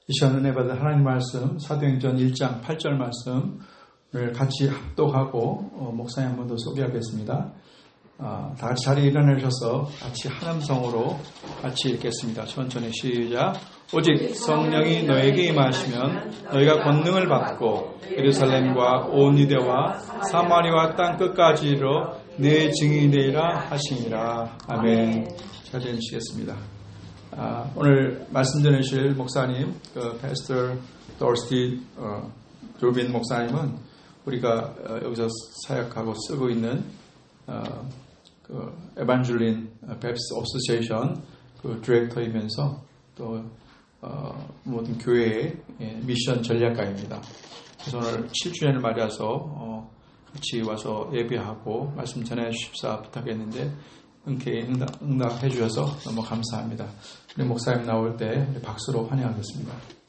이 시간 은혜 받은 하나님 말씀 사도행전 1장 8절 말씀을 같이 합독하고 목사님 한 번 더 소개하겠습니다. 다 같이 자리에 일어나셔서 같이 한 음성으로 같이 읽겠습니다. 천천히 시작. 오직 성령이 너에게 임하시면 너희가 권능을 받고 예루살렘과 온 유대와 사마리아 땅 끝까지로 내 증인이 되리라 하시니라. 아멘. 자리해 주시겠습니다. 오늘 말씀 전해주실 목사님, 패스터 도스티 조빈 목사님은 우리가 여기서 사역하고 쓰고 있는 에반줄린 베프스 어소시에이션 디렉터이면서 또 모든 교회의 미션 전략가입니다. 그래서 오늘 7주년을 맞아서 같이 와서 예배하고 말씀 전해 주십사 부탁했는데 흔쾌히 응답해 주셔서 너무 감사합니다. 우리 목사님 나올 때 박수로 환영하겠습니다.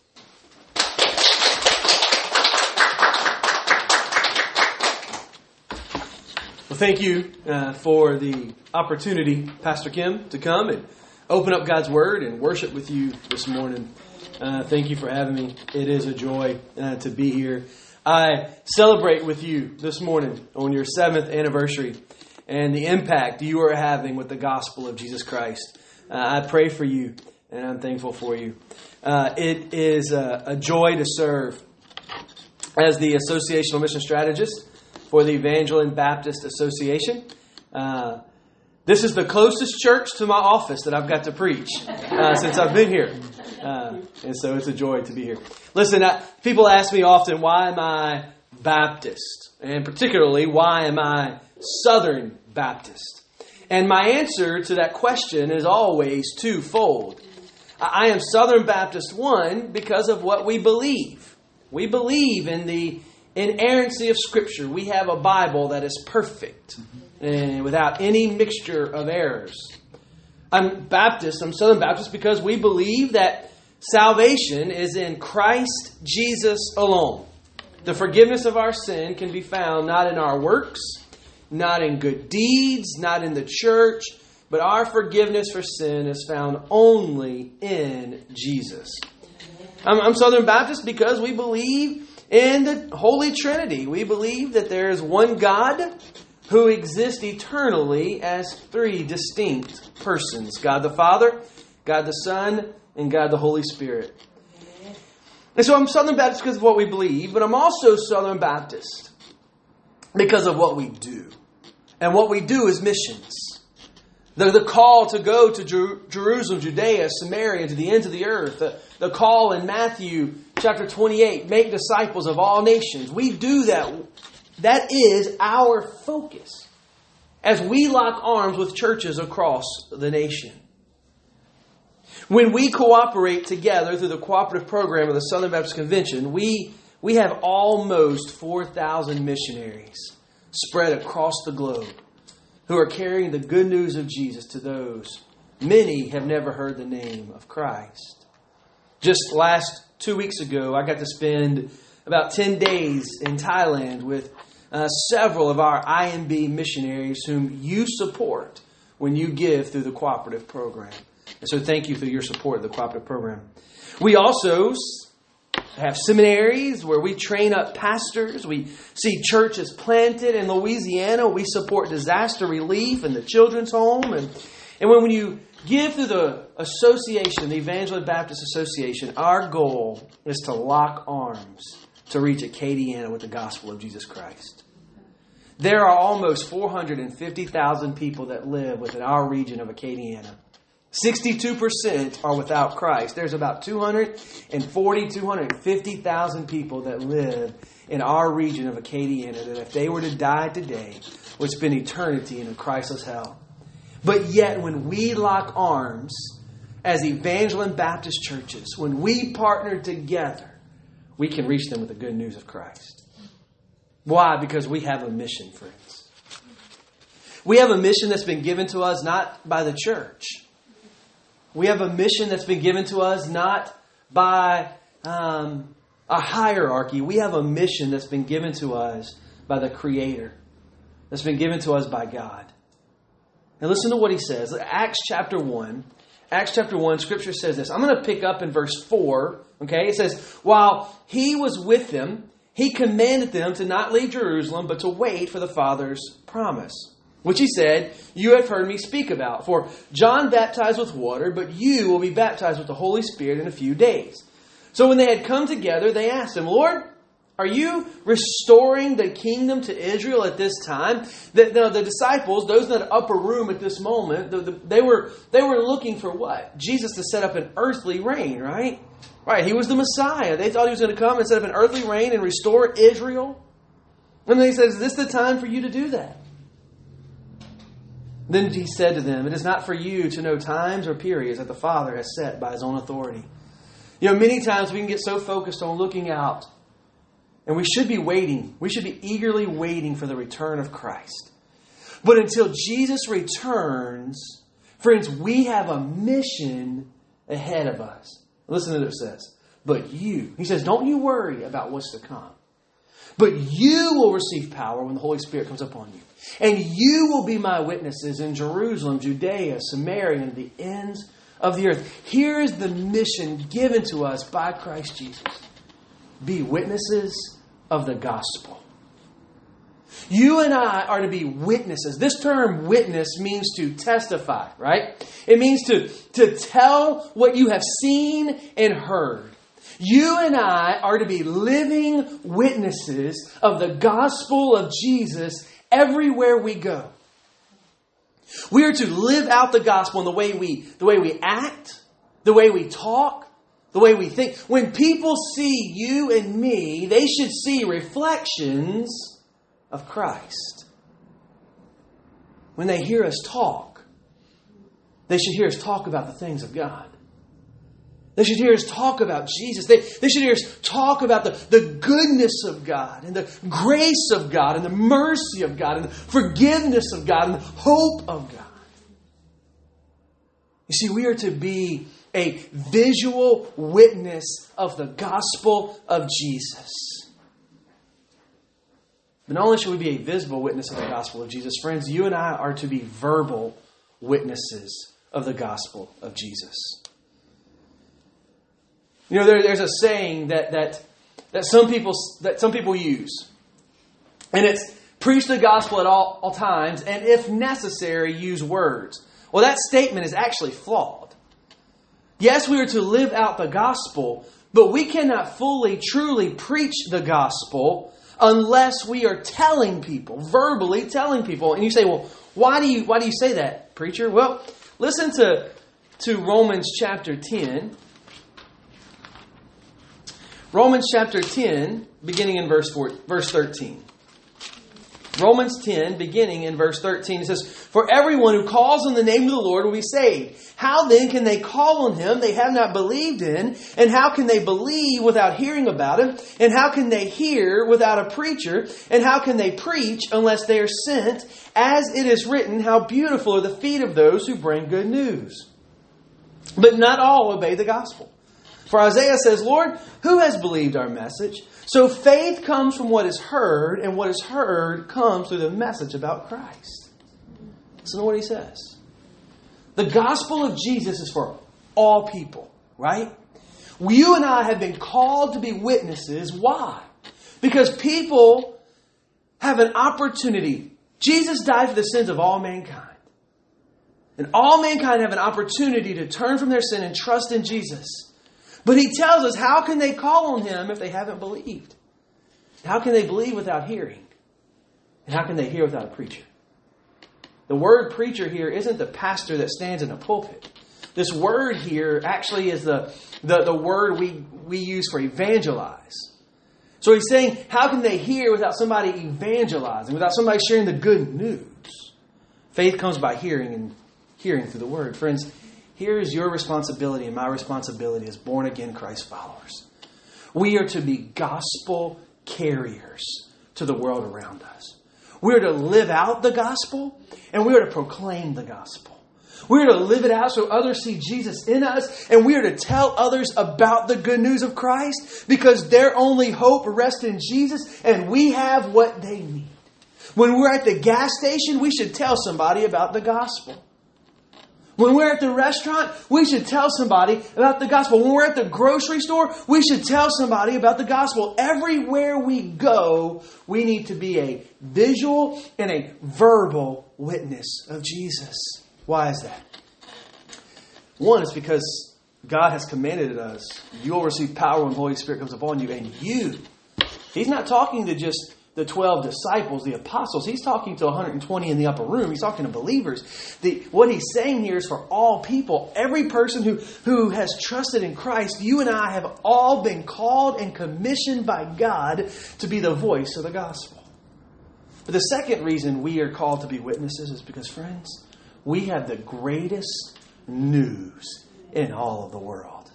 Well, thank you for the opportunity, Pastor Kim, to come and open up God's Word and worship with you this morning. Thank you for having me. It is a joy to be here. I celebrate with you this morning on your 7th anniversary and the impact you are having with the gospel of Jesus Christ. I pray for you, and I'm thankful for you. It is a joy to serve as the Associational Mission Strategist for the Evangeline Baptist Association. This is the closest church to my office that I've got to preach since I've been here. And so it's a joy to be here. Listen, people ask me often, why am I Baptist? And particularly, why am I Southern Baptist? And my answer to that question is always twofold. I am Southern Baptist, one, because of what we believe. We believe in the inerrancy of Scripture. We have a Bible that is perfect and without any mixture of errors. I'm Southern Baptist because we believe that salvation is in Christ Jesus alone. The forgiveness of our sin can be found not in our works, not in good deeds, not in the church, but our forgiveness for sin is found only in Jesus. I'm Southern Baptist because we believe in the Holy Trinity. We believe that there is one God who exists eternally as three distinct persons. God the Father, God the Son, and God the Holy Spirit. And so I'm Southern Baptist because of what we believe, but I'm also Southern Baptist because of what we do. And what we do is missions. The call to go to Jerusalem, Judea, Samaria, and to the ends of the earth. The call in Matthew chapter 28, make disciples of all nations. We do that. That is our focus as we lock arms with churches across the nation. When we cooperate together through the cooperative program of the Southern Baptist Convention, we have almost 4,000 missionaries spread across the globe who are carrying the good news of Jesus to those. Many have never heard the name of Christ. Just last 2 weeks ago, I got to spend about 10 days in Thailand with several of our IMB missionaries whom you support when you give through the cooperative program. And so thank you for your support of the cooperative program. We also have seminaries where we train up pastors. We see churches planted in Louisiana. We support disaster relief in the children's home. And when you give through the association, the Evangeline Baptist Association, our goal is to lock arms to reach Acadiana with the gospel of Jesus Christ. There are almost 450,000 people that live within our region of Acadiana. 62% are without Christ. There's about 250,000 people that live in our region of Acadiana that if they were to die today, would spend eternity in a Christless hell. But yet when we lock arms as Evangeline Baptist churches, when we partner together, we can reach them with the good news of Christ. Why? Because we have a mission, friends. We have a mission that's been given to us not by the church. We have a mission that's been given to us not by a hierarchy. We have a mission that's been given to us by the Creator. That's been given to us by God. And listen to what he says. Acts chapter 1. Acts chapter 1, Scripture says this. I'm going to pick up in verse 4. Okay, it says, while he was with them, he commanded them to not leave Jerusalem, but to wait for the Father's promise, which he said, you have heard me speak about. For John baptized with water, but you will be baptized with the Holy Spirit in a few days. So when they had come together, they asked him, Lord, are you restoring the kingdom to Israel at this time? The disciples, those in that upper room at this moment, they were looking for what? Jesus to set up an earthly reign, right? Right, he was the Messiah. They thought he was going to come and set up an earthly reign and restore Israel. And then he says, is this the time for you to do that? Then he said to them, it is not for you to know times or periods that the Father has set by his own authority. You know, many times we can get so focused on looking out, and we should be waiting. We should be eagerly waiting for the return of Christ. But until Jesus returns, friends, we have a mission ahead of us. Listen to what it says. But you, he says, don't you worry about what's to come. But you will receive power when the Holy Spirit comes upon you. And you will be my witnesses in Jerusalem, Judea, Samaria, and the ends of the earth. Here is the mission given to us by Christ Jesus. Be witnesses of the gospel. You and I are to be witnesses. This term witness means to testify, right? It means to tell what you have seen and heard. You and I are to be living witnesses of the gospel of Jesus everywhere we go. We are to live out the gospel in the way we act, the way we talk, the way we think. When people see you and me, they should see reflections of Christ. When they hear us talk, they should hear us talk about the things of God. They should hear us talk about Jesus. They should hear us talk about the goodness of God and the grace of God and the mercy of God and the forgiveness of God and the hope of God. You see, we are to be a visual witness of the gospel of Jesus. But not only should we be a visible witness of the gospel of Jesus, friends, you and I are to be verbal witnesses of the gospel of Jesus. You know, there's a saying that some people use, and it's preach the gospel at all times, and if necessary, use words. Well, that statement is actually flawed. Yes, we are to live out the gospel, but we cannot fully, truly preach the gospel unless we are telling people, verbally telling people. And you say, well, why do you say that, preacher? Well, listen to Romans chapter 10. Romans chapter 10, beginning in verse 13. Romans 10, beginning in verse 13, it says, for everyone who calls on the name of the Lord will be saved. How then can they call on him they have not believed in? And how can they believe without hearing about him? And how can they hear without a preacher? And how can they preach unless they are sent? As it is written, how beautiful are the feet of those who bring good news. But not all obey the gospel. For Isaiah says, Lord, who has believed our message? So faith comes from what is heard, and what is heard comes through the message about Christ. Listen to what he says. The gospel of Jesus is for all people, right? You and I have been called to be witnesses. Why? Because people have an opportunity. Jesus died for the sins of all mankind. And all mankind have an opportunity to turn from their sin and trust in Jesus. But he tells us, how can they call on him if they haven't believed? How can they believe without hearing? And how can they hear without a preacher? The word preacher here isn't the pastor that stands in a pulpit. This word here actually is the word we use for evangelize. So he's saying, how can they hear without somebody evangelizing, without somebody sharing the good news? Faith comes by hearing, and hearing through the word. Friends, here is your responsibility and my responsibility as born-again Christ followers. We are to be gospel carriers to the world around us. We are to live out the gospel, and we are to proclaim the gospel. We are to live it out so others see Jesus in us, and we are to tell others about the good news of Christ, because their only hope rests in Jesus, and we have what they need. When we're at the gas station, we should tell somebody about the gospel. When we're at the restaurant, we should tell somebody about the gospel. When we're at the grocery store, we should tell somebody about the gospel. Everywhere we go, we need to be a visual and a verbal witness of Jesus. Why is that? One is because God has commanded us, you will receive power when the Holy Spirit comes upon you. And you, He's not talking to just the 12 disciples, the apostles. He's talking to 120 in the upper room. He's talking to believers. What he's saying here is for all people. Every person who has trusted in Christ, you and I have all been called and commissioned by God to be the voice of the gospel. But the second reason we are called to be witnesses is because, friends, we have the greatest news in all of the world.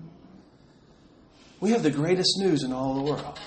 We have the greatest news in all of the world.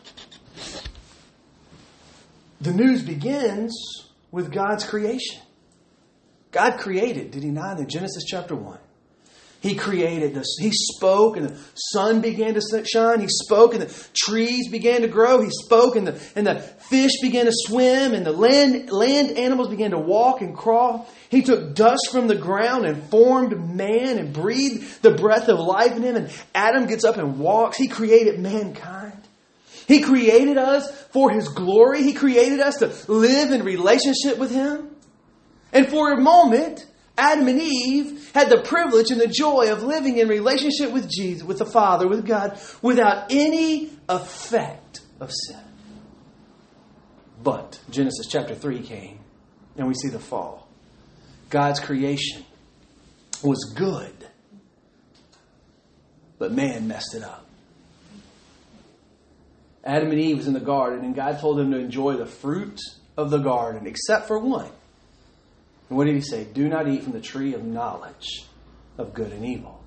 The news begins with God's creation. God created, did He not? In Genesis chapter 1. He created this. He spoke and the sun began to shine. He spoke and the trees began to grow. He spoke and the fish began to swim and the land animals began to walk and crawl. He took dust from the ground and formed man and breathed the breath of life in him. And Adam gets up and walks. He created mankind. He created us for His glory. He created us to live in relationship with Him. And for a moment, Adam and Eve had the privilege and the joy of living in relationship with Jesus, with the Father, with God, without any effect of sin. But Genesis chapter 3 came, and we see the fall. God's creation was good, but man messed it up. Adam and Eve was in the garden, and God told them to enjoy the fruit of the garden, except for one. And what did He say? Do not eat from the tree of knowledge of good and evil.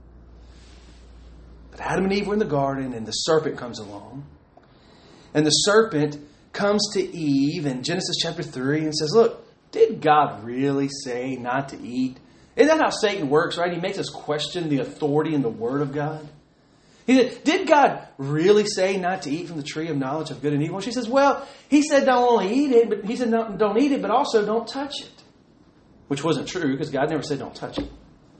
But Adam and Eve were in the garden, and the serpent comes along. And the serpent comes to Eve in Genesis chapter 3 and says, look, did God really say not to eat? Isn't that how Satan works, right? He makes us question the authority and the Word of God. He said, did God really say not to eat from the tree of knowledge of good and evil? She says, well, He said don't only eat it, but He said no, don't eat it, but also don't touch it. Which wasn't true, because God never said don't touch it.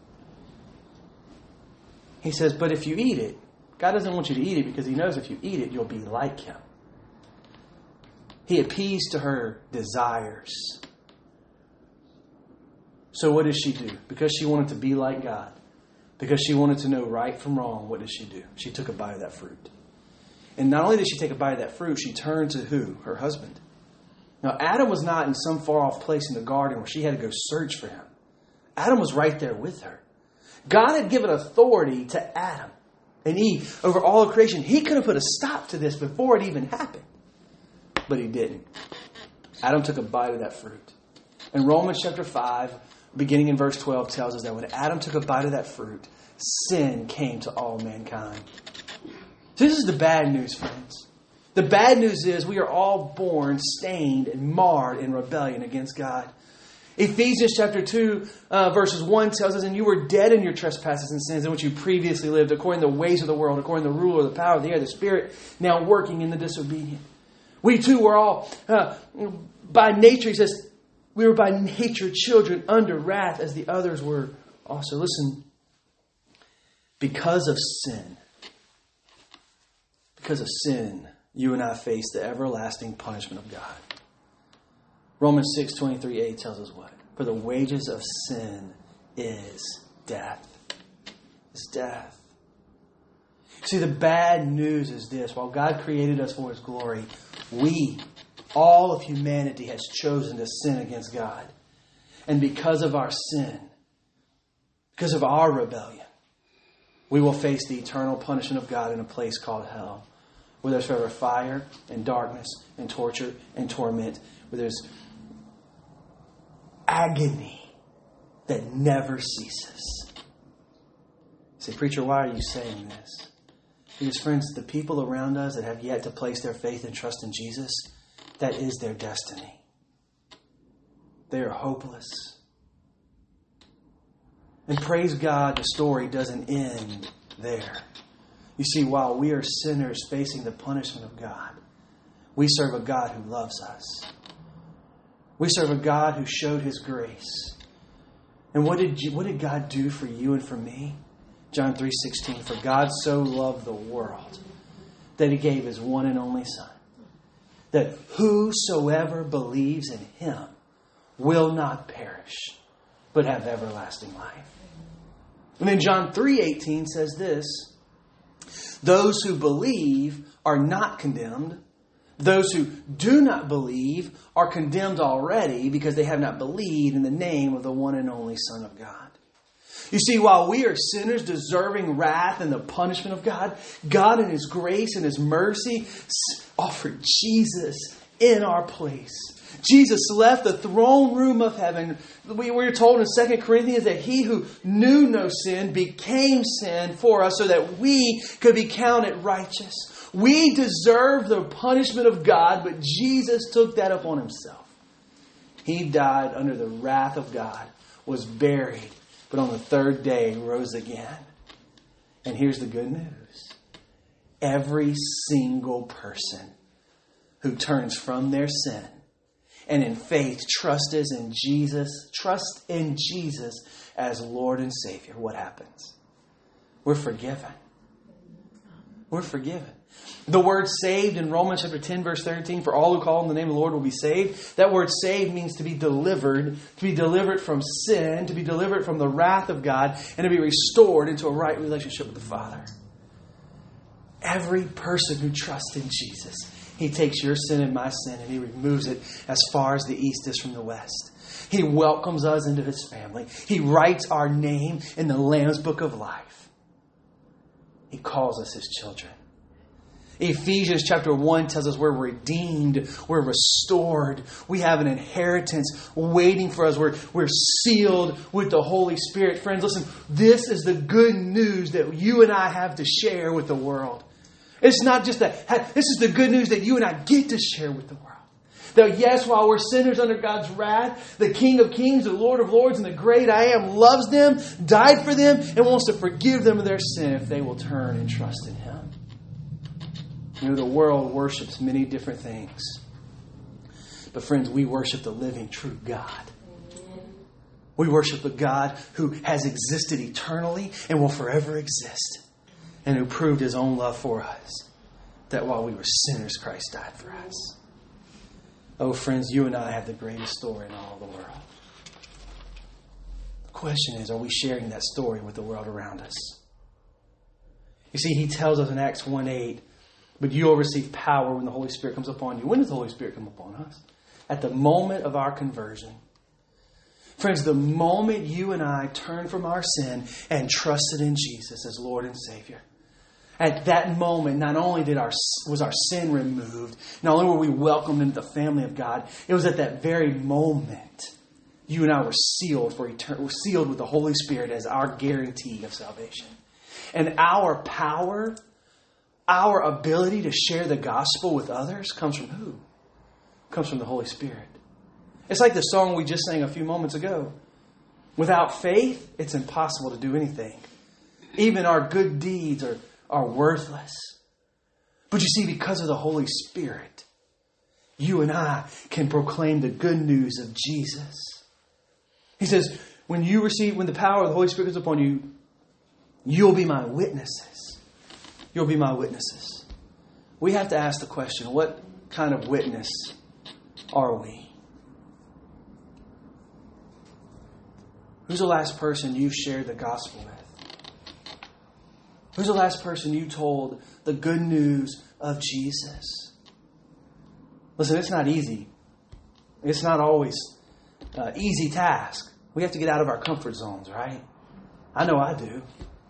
He says, but if you eat it, God doesn't want you to eat it because He knows if you eat it, you'll be like Him. He appeased to her desires. So what did she do? Because she wanted to be like God, because she wanted to know right from wrong, what did she do? She took a bite of that fruit. And not only did she take a bite of that fruit, she turned to who? Her husband. Now, Adam was not in some far-off place in the garden where she had to go search for him. Adam was right there with her. God had given authority to Adam and Eve over all of creation. He could have put a stop to this before it even happened. But He didn't. Adam took a bite of that fruit. And Romans chapter 5, beginning in verse 12, tells us that when Adam took a bite of that fruit, sin came to all mankind. So this is the bad news, friends. The bad news is we are all born stained and marred in rebellion against God. Ephesians chapter 2 verses 1 tells us, and you were dead in your trespasses and sins in which you previously lived, according to the ways of the world, according to the ruler of the power of the air, the Spirit, now working in the disobedient. We too were all, by nature, he says, we were by nature children under wrath as the others were also. Listen, because of sin, you and I face the everlasting punishment of God. Romans 6:23a tells us what? For the wages of sin is death. It's death. See, the bad news is this. While God created us for His glory, all of humanity has chosen to sin against God. And because of our sin, because of our rebellion, we will face the eternal punishment of God in a place called hell, where there's forever fire and darkness and torture and torment, where there's agony that never ceases. You say, preacher, why are you saying this? Because, friends, the people around us that have yet to place their faith and trust in Jesus, that is their destiny. They are hopeless. And praise God, the story doesn't end there. You see, while we are sinners facing the punishment of God, we serve a God who loves us. We serve a God who showed His grace. And what did God do for you and for me? John 3:16, for God so loved the world that He gave His one and only Son, that whosoever believes in Him will not perish, but have everlasting life. And then John 3:18 says this, those who believe are not condemned. Those who do not believe are condemned already because they have not believed in the name of the one and only Son of God. You see, while we are sinners deserving wrath and the punishment of God, God in His grace and His mercy offered Jesus in our place. Jesus left the throne room of heaven. We were told in 2 Corinthians that He who knew no sin became sin for us so that we could be counted righteous. We deserve the punishment of God, but Jesus took that upon Himself. He died under the wrath of God, was buried, but on the third day rose again. And here's the good news. Every single person who turns from their sin and in faith trust in Jesus as Lord and Savior, what happens? We're forgiven. We're forgiven. The word saved in Romans chapter 10, verse 13, for all who call on the name of the Lord will be saved. That word saved means to be delivered from sin, to be delivered from the wrath of God, and to be restored into a right relationship with the Father. Every person who trusts in Jesus, He takes your sin and my sin and He removes it as far as the east is from the west. He welcomes us into His family. He writes our name in the Lamb's Book of Life. He calls us His children. Ephesians chapter 1 tells us we're redeemed, we're restored, we have an inheritance waiting for us, we're sealed with the Holy Spirit. Friends, listen, this is the good news that you and I have to share with the world. It's not just that, this is the good news that you and I get to share with the world. That yes, while we're sinners under God's wrath, the King of Kings, the Lord of Lords, and the great I Am loves them, died for them, and wants to forgive them of their sin if they will turn and trust in Him. You know, the world worships many different things. But friends, we worship the living, true God. We worship the God who has existed eternally and will forever exist. And who proved His own love for us. That while we were sinners, Christ died for us. Oh, friends, you and I have the greatest story in all the world. The question is, are we sharing that story with the world around us? You see, He tells us in Acts 1:8, but you will receive power when the Holy Spirit comes upon you. When does the Holy Spirit come upon us? At the moment of our conversion. Friends, the moment you and I turn from our sin and trusted in Jesus as Lord and Savior, at that moment, not only was our sin removed, not only were we welcomed into the family of God, it was at that very moment you and I were sealed we're sealed with the Holy Spirit as our guarantee of salvation. And our power, our ability to share the gospel with others comes from who? Comes from the Holy Spirit. It's like the song we just sang a few moments ago. Without faith, it's impossible to do anything. Even our good deeds are worthless. But you see, because of the Holy Spirit, you and I can proclaim the good news of Jesus. He says, when the power of the Holy Spirit comes upon you, you'll be my witnesses. You'll be my witnesses. We have to ask the question, what kind of witness are we? Who's the last person you shared the gospel with? Who's the last person you told the good news of Jesus? Listen, it's not easy. It's not always an easy task. We have to get out of our comfort zones, right? I know I do.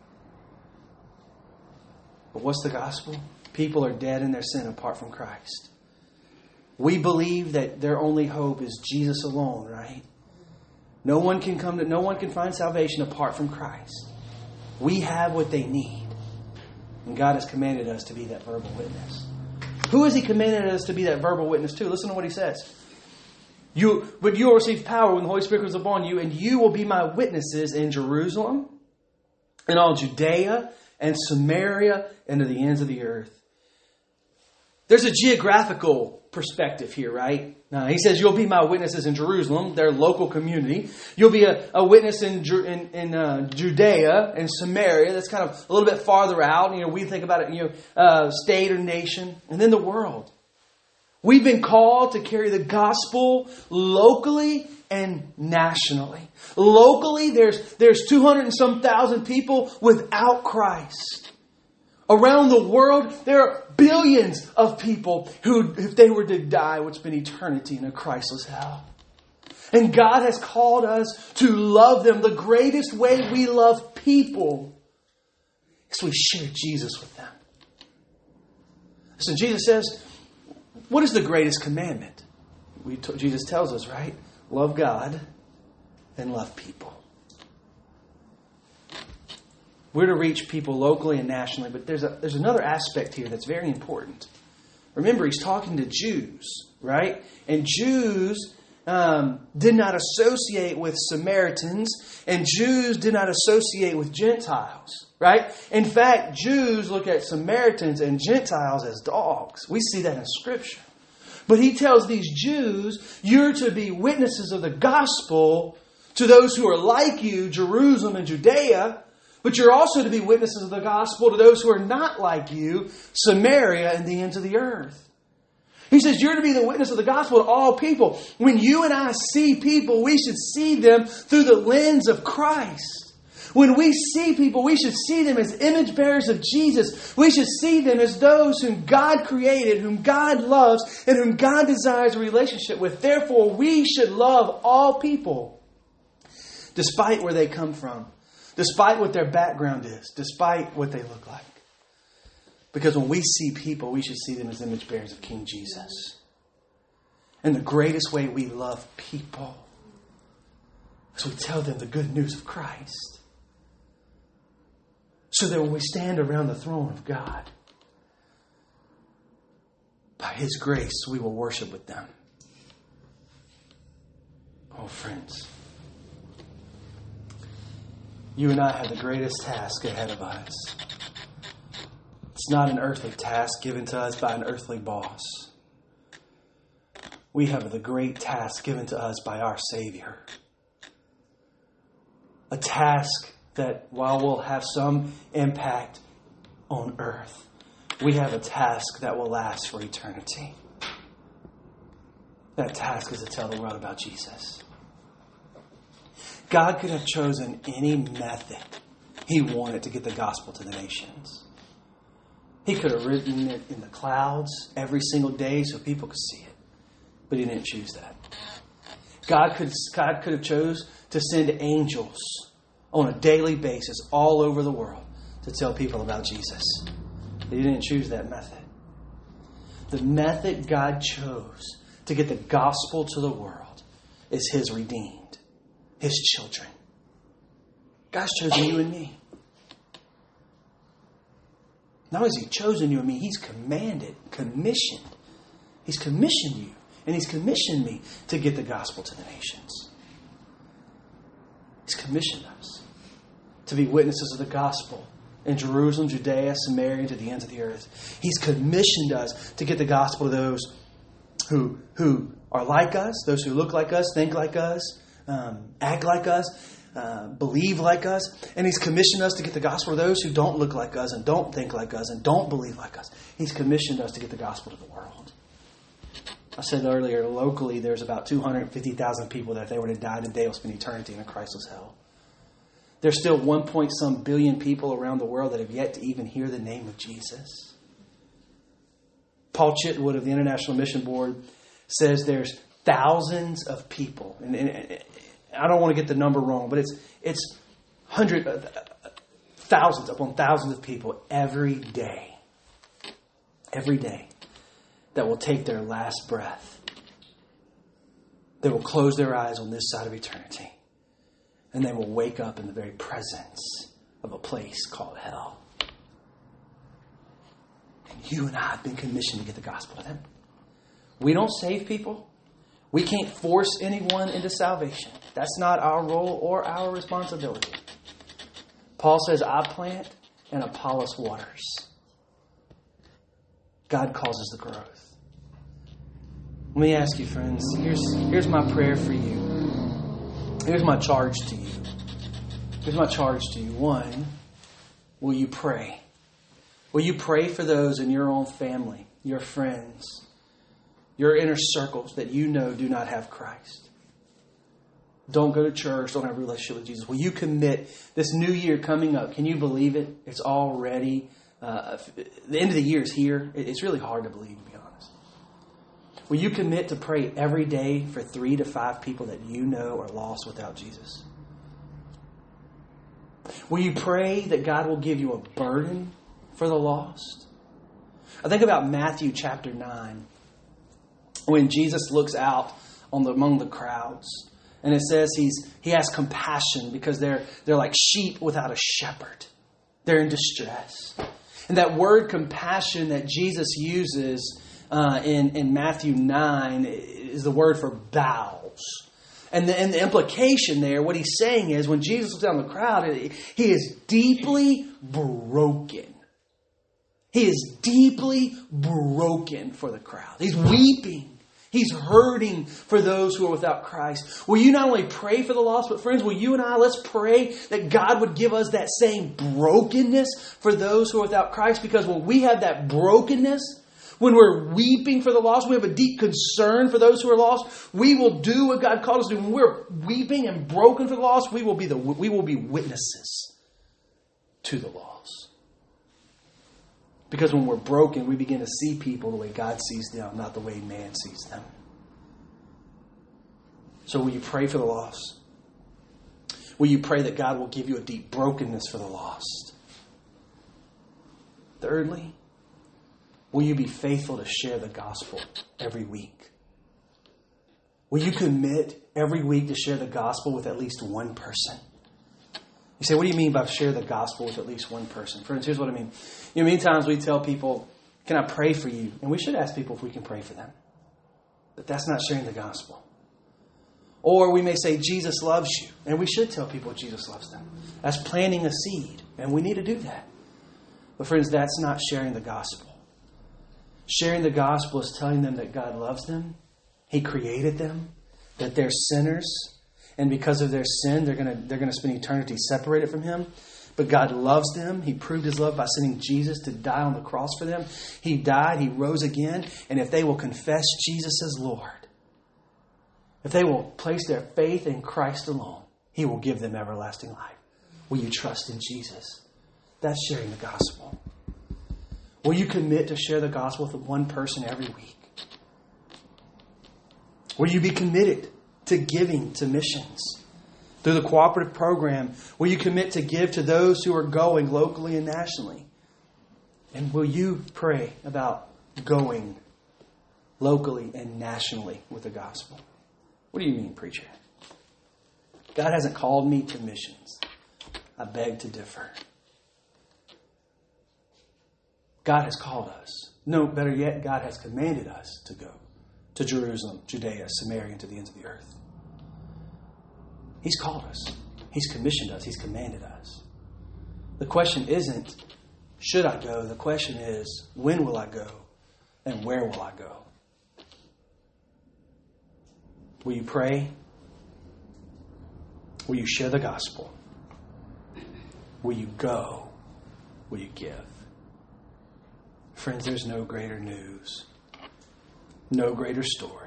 But what's the gospel? People are dead in their sin apart from Christ. We believe that their only hope is Jesus alone, right? No one can find salvation apart from Christ. We have what they need. And God has commanded us to be that verbal witness. Who has He commanded us to be that verbal witness to? Listen to what He says. But you will receive power when the Holy Spirit comes upon you, and you will be my witnesses in Jerusalem, in all Judea and Samaria, and to the ends of the earth. There's a geographical perspective here, right? Now, he says, you'll be my witnesses in Jerusalem, their local community. You'll be a witness in Judea and Samaria. That's kind of a little bit farther out. We think about it, state or nation. And then the world. We've been called to carry the gospel locally and nationally. Locally, there's 200 and some thousand people without Christ. Around the world, there are billions of people who, if they were to die, would spend eternity in a Christless hell. And God has called us to love them. The greatest way we love people is we share Jesus with them. So Jesus says, what is the greatest commandment? Jesus tells us, right? Love God and love people. We're to reach people locally and nationally, but there's another aspect here that's very important. Remember, he's talking to Jews, right? And Jews did not associate with Samaritans, and Jews did not associate with Gentiles, right? In fact, Jews look at Samaritans and Gentiles as dogs. We see that in Scripture. But he tells these Jews, you're to be witnesses of the gospel to those who are like you, Jerusalem and Judea, but you're also to be witnesses of the gospel to those who are not like you, Samaria and the ends of the earth. He says you're to be the witness of the gospel to all people. When you and I see people, we should see them through the lens of Christ. When we see people, we should see them as image bearers of Jesus. We should see them as those whom God created, whom God loves, and whom God desires a relationship with. Therefore, we should love all people, despite where they come from. Despite what their background is, despite what they look like. Because when we see people, we should see them as image bearers of King Jesus. And the greatest way we love people is we tell them the good news of Christ. So that when we stand around the throne of God, by His grace, we will worship with them. Oh, friends. You and I have the greatest task ahead of us. It's not an earthly task given to us by an earthly boss. We have the great task given to us by our Savior. A task that, while we'll have some impact on earth, we have a task that will last for eternity. That task is to tell the world about Jesus. God could have chosen any method He wanted to get the gospel to the nations. He could have written it in the clouds every single day so people could see it. But He didn't choose that. God could have chose to send angels on a daily basis all over the world to tell people about Jesus. But He didn't choose that method. The method God chose to get the gospel to the world is His redeemed. His children. God's chosen you and me. Not only has He chosen you and me, He's commissioned. He's commissioned you. And He's commissioned me to get the gospel to the nations. He's commissioned us to be witnesses of the gospel in Jerusalem, Judea, Samaria, and to the ends of the earth. He's commissioned us to get the gospel to those who are like us, those who look like us, think like us, act like us, believe like us. And He's commissioned us to get the gospel to those who don't look like us and don't think like us and don't believe like us. He's commissioned us to get the gospel to the world. I said earlier, locally there's about 250,000 people that if they were to die today will spend eternity in a Christless hell. There's still 1 billion people around the world that have yet to even hear the name of Jesus. Paul Chitwood of the International Mission Board says there's thousands of people, and I don't want to get the number wrong, but it's thousands upon thousands of people every day that will take their last breath. They will close their eyes on this side of eternity, and they will wake up in the very presence of a place called hell. And you and I have been commissioned to get the gospel to them. We don't save people. We can't force anyone into salvation. That's not our role or our responsibility. Paul says, I plant and Apollos waters. God causes the growth. Let me ask you, friends, here's my prayer for you. Here's my charge to you. Here's my charge to you. One, will you pray? Will you pray for those in your own family, your friends, your inner circles that you know do not have Christ? Don't go to church, don't have a relationship with Jesus. Will you commit this new year coming up? Can you believe it? It's already, the end of the year is here. It's really hard to believe, to be honest. Will you commit to pray every day for 3 to 5 people that you know are lost without Jesus? Will you pray that God will give you a burden for the lost? I think about Matthew chapter 9, when Jesus looks out among the crowds. And it says he has compassion because they're like sheep without a shepherd. They're in distress. And that word compassion that Jesus uses in Matthew 9 is the word for bowels. And the implication there, what he's saying is when Jesus looks down the crowd, he is deeply broken. He is deeply broken for the crowd. He's weeping. He's hurting for those who are without Christ. Will you not only pray for the lost, but friends, will you and I, let's pray that God would give us that same brokenness for those who are without Christ. Because when we have that brokenness, when we're weeping for the lost, we have a deep concern for those who are lost, we will do what God called us to do. When we're weeping and broken for the lost, we will be witnesses to the lost. Because when we're broken, we begin to see people the way God sees them, not the way man sees them. So will you pray for the lost? Will you pray that God will give you a deep brokenness for the lost? Thirdly, will you be faithful to share the gospel every week? Will you commit every week to share the gospel with at least one person? You say, what do you mean by share the gospel with at least one person? Friends, here's what I mean. Many times we tell people, can I pray for you? And we should ask people if we can pray for them. But that's not sharing the gospel. Or we may say, Jesus loves you. And we should tell people Jesus loves them. That's planting a seed. And we need to do that. But friends, that's not sharing the gospel. Sharing the gospel is telling them that God loves them. He created them. That they're sinners. And because of their sin, they're going to spend eternity separated from Him. But God loves them. He proved His love by sending Jesus to die on the cross for them. He died. He rose again. And if they will confess Jesus as Lord, if they will place their faith in Christ alone, He will give them everlasting life. Will you trust in Jesus? That's sharing the gospel. Will you commit to share the gospel with one person every week? Will you be committed to giving to missions? Through the cooperative program, will you commit to give to those who are going locally and nationally? And will you pray about going locally and nationally with the gospel? What do you mean, preacher? God hasn't called me to missions. I beg to differ. God has called us. No, better yet, God has commanded us to go to Jerusalem, Judea, Samaria, and to the ends of the earth. He's called us. He's commissioned us. He's commanded us. The question isn't, should I go? The question is, when will I go? And where will I go? Will you pray? Will you share the gospel? Will you go? Will you give? Friends, there's no greater news, no greater story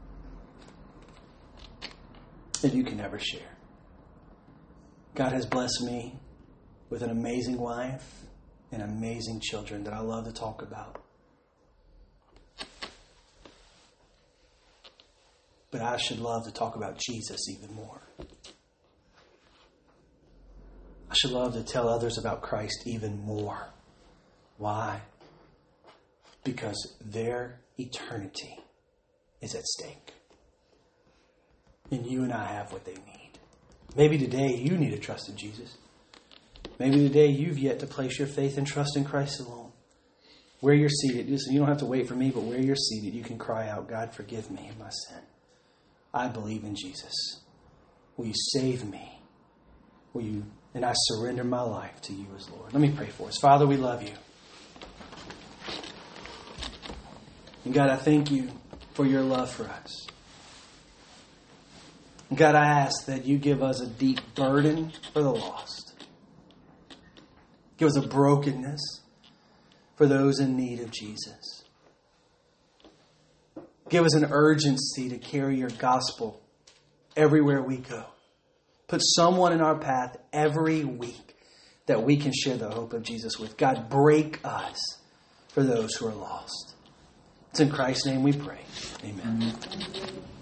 that you can ever share. God has blessed me with an amazing wife and amazing children that I love to talk about. But I should love to talk about Jesus even more. I should love to tell others about Christ even more. Why? Because their eternity is at stake. And you and I have what they need. Maybe today you need to trust in Jesus. Maybe today you've yet to place your faith and trust in Christ alone. Where you're seated, listen, you don't have to wait for me, but where you're seated, you can cry out, God, forgive me of my sin. I believe in Jesus. Will you save me? Will you? And I surrender my life to you as Lord. Let me pray for us. Father, we love you. And God, I thank you for your love for us. And God, I ask that you give us a deep burden for the lost. Give us a brokenness for those in need of Jesus. Give us an urgency to carry your gospel everywhere we go. Put someone in our path every week that we can share the hope of Jesus with. God, break us for those who are lost. It's in Christ's name we pray. Amen.